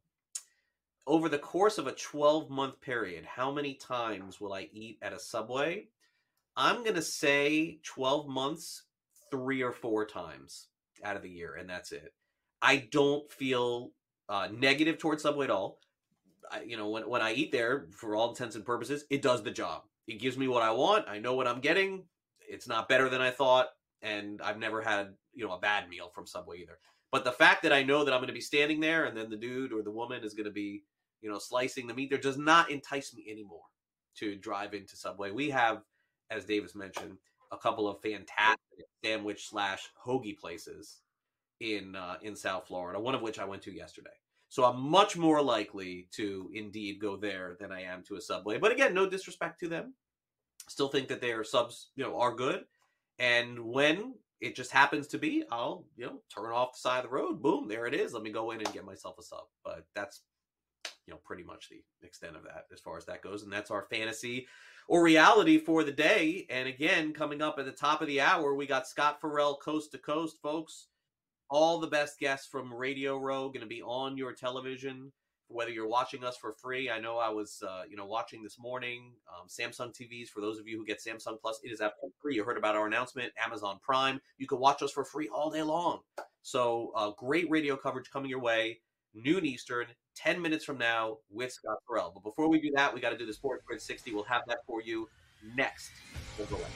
Over the course of a 12-month period, how many times will I eat at a Subway? I'm going to say 12 months, 3 or 4 times out of the year, and that's it. I don't feel negative towards Subway at all. When I eat there, for all intents and purposes, it does the job. It gives me what I want. I know what I'm getting. It's not better than I thought, and I've never had, a bad meal from Subway either. But the fact that I know that I'm going to be standing there and then the dude or the woman is going to be, slicing the meat there does not entice me anymore to drive into Subway. We have, as Davis mentioned, a couple of fantastic sandwich / hoagie places in South Florida, one of which I went to yesterday. So I'm much more likely to indeed go there than I am to a Subway. But again, no disrespect to them. Still think that their subs, are good. And when it just happens to be, I'll, turn off the side of the road. Boom, there it is. Let me go in and get myself a sub. But that's, pretty much the extent of that as far as that goes. And that's our fantasy or reality for the day. And again, coming up at the top of the hour, we got Scott Farrell, Coast to Coast, folks. All the best guests from Radio Row going to be on your television, whether you're watching us for free. I know I was, watching this morning, Samsung TVs. For those of you who get Samsung Plus, it is absolutely free. You heard about our announcement, Amazon Prime. You can watch us for free all day long. So great radio coverage coming your way, noon Eastern, 10 minutes from now with Scott Farrell. But before we do that, we got to do the Sports Grid 60. We'll have that for you next. We'll go ahead.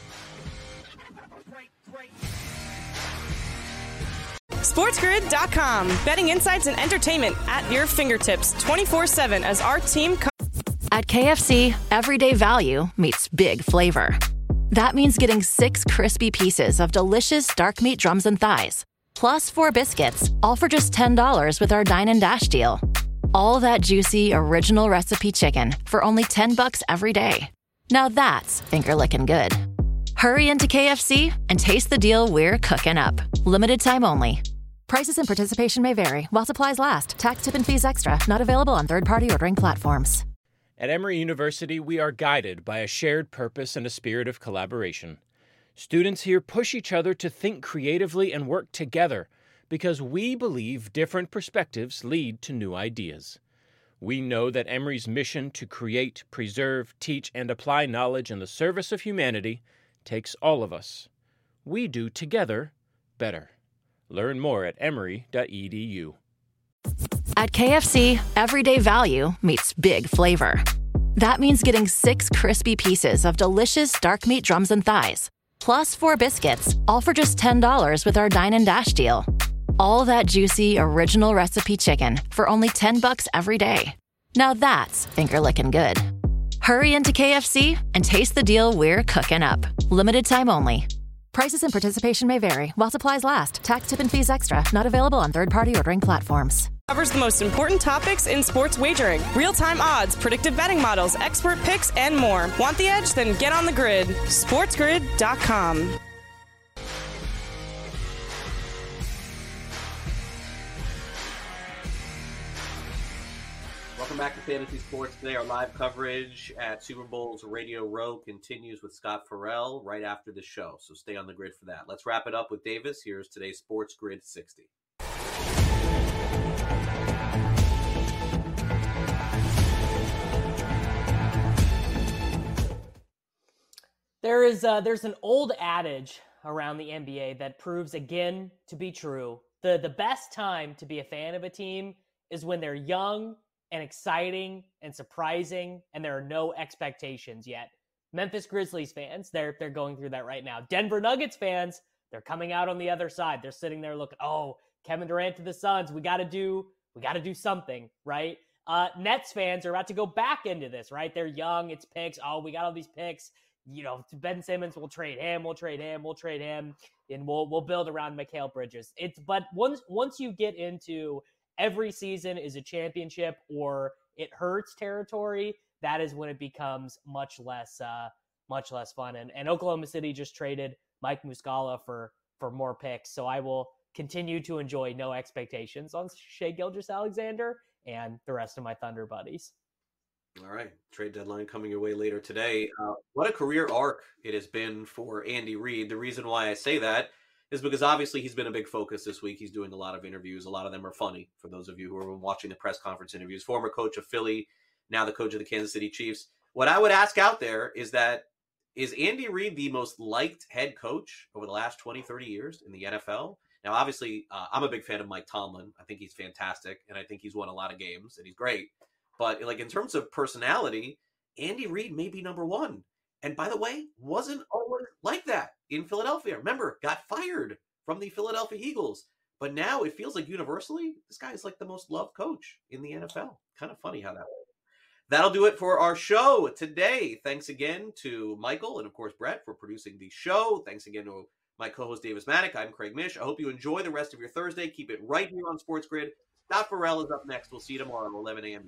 SportsGrid.com. Betting insights and entertainment at your fingertips 24/7 as our team. At KFC, everyday value meets big flavor. That means getting 6 crispy pieces of delicious dark meat drums and thighs, plus 4 biscuits, all for just $10 with our Dine and Dash deal. All that juicy original recipe chicken for only $10 every day. Now that's finger-licking good. Hurry into KFC and taste the deal we're cooking up. Limited time only. Prices and participation may vary. While supplies last. Tax, tip, and fees extra. Not available on third-party ordering platforms. At Emory University, we are guided by a shared purpose and a spirit of collaboration. Students here push each other to think creatively and work together because we believe different perspectives lead to new ideas. We know that Emory's mission to create, preserve, teach, and apply knowledge in the service of humanity takes all of us. We do together better. Learn more at emory.edu. At KFC, everyday value meets big flavor. That means getting 6 crispy pieces of delicious dark meat drums and thighs, plus 4 biscuits, all for just $10 with our Dine and Dash deal. All that juicy original recipe chicken for only $10 every day. Now that's finger-licking good. Hurry into KFC and taste the deal we're cooking up. Limited time only. Prices and participation may vary. While supplies last. Tax, tip, and fees extra. Not available on third-party ordering platforms. Covers the most important topics in sports wagering. Real-time odds, predictive betting models, expert picks, and more. Want the edge? Then get on the grid. SportsGrid.com. Welcome back to Fantasy Sports today. Our live coverage at Super Bowl's Radio Row continues with Scott Farrell right after the show, so stay on the grid for that. Let's wrap it up with Davis. Here's today's Sports Grid 60. There's an old adage around the NBA that proves again to be true. The best time to be a fan of a team is when they're young and exciting and surprising, and there are no expectations yet. Memphis Grizzlies fans, they're going through that right now. Denver Nuggets fans, they're coming out on the other side. They're sitting there looking, oh, Kevin Durant to the Suns. We got to do something, right? Nets fans are about to go back into this, right? They're young. It's picks. Oh, we got all these picks. Ben Simmons, we'll trade him, and we'll build around Mikal Bridges. But once you get into every season is a championship or it hurts territory, that is when it becomes much less fun. And Oklahoma City just traded Mike Muscala for more picks, so I will continue to enjoy no expectations on Shai Gilgeous-Alexander and the rest of my Thunder buddies. All right. Trade deadline coming your way later today. What a career arc it has been for Andy Reid. The reason why I say that is because obviously he's been a big focus this week. He's doing a lot of interviews. A lot of them are funny for those of you who are watching the press conference interviews. Former coach of Philly, now the coach of the Kansas City Chiefs. What I would ask out there is Andy Reid the most liked head coach over the last 20, 30 years in the NFL? Now, obviously, I'm a big fan of Mike Tomlin. I think he's fantastic, and I think he's won a lot of games, and he's great. But in terms of personality, Andy Reid may be number one. And by the way, wasn't always like that in Philadelphia. Remember, got fired from the Philadelphia Eagles. But now it feels like universally, this guy is like the most loved coach in the NFL. Kind of funny how that works. That'll do it for our show today. Thanks again to Michael and, of course, Brett for producing the show. Thanks again to my co-host, Davis Maddock. I'm Craig Mish. I hope you enjoy the rest of your Thursday. Keep it right here on Sports Grid. Scott Farrell is up next. We'll see you tomorrow at 11 a.m.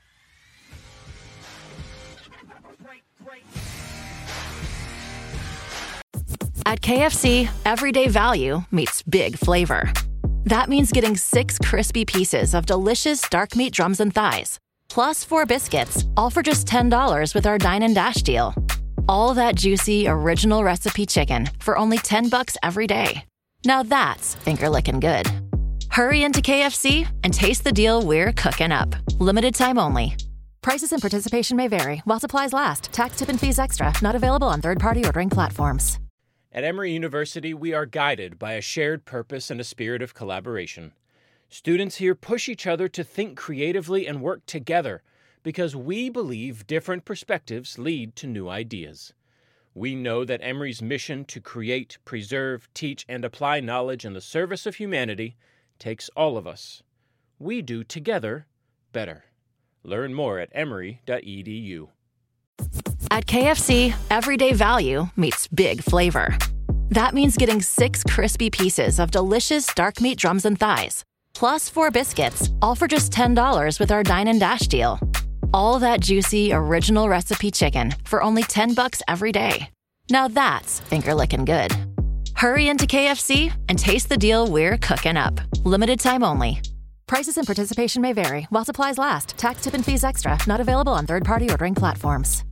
At KFC, everyday value meets big flavor. That means getting 6 crispy pieces of delicious dark meat drums and thighs, plus 4 biscuits, all for just $10 with our Dine and Dash deal. All that juicy, original recipe chicken for only $10 every day. Now that's finger-licking good. Hurry into KFC and taste the deal we're cooking up. Limited time only. Prices and participation may vary while supplies last. Tax, tip, and fees extra. Not available on third-party ordering platforms. At Emory University, we are guided by a shared purpose and a spirit of collaboration. Students here push each other to think creatively and work together because we believe different perspectives lead to new ideas. We know that Emory's mission to create, preserve, teach, and apply knowledge in the service of humanity takes all of us. We do together better. Learn more at emory.edu. At KFC, everyday value meets big flavor. That means getting 6 crispy pieces of delicious dark meat drums and thighs, plus 4 biscuits, all for just $10 with our Dine and Dash deal. All that juicy, original recipe chicken for only $10 every day. Now that's finger-licking good. Hurry into KFC and taste the deal we're cooking up. Limited time only. Prices and participation may vary while supplies last. Tax, tip, and fees extra. Not available on third-party ordering platforms.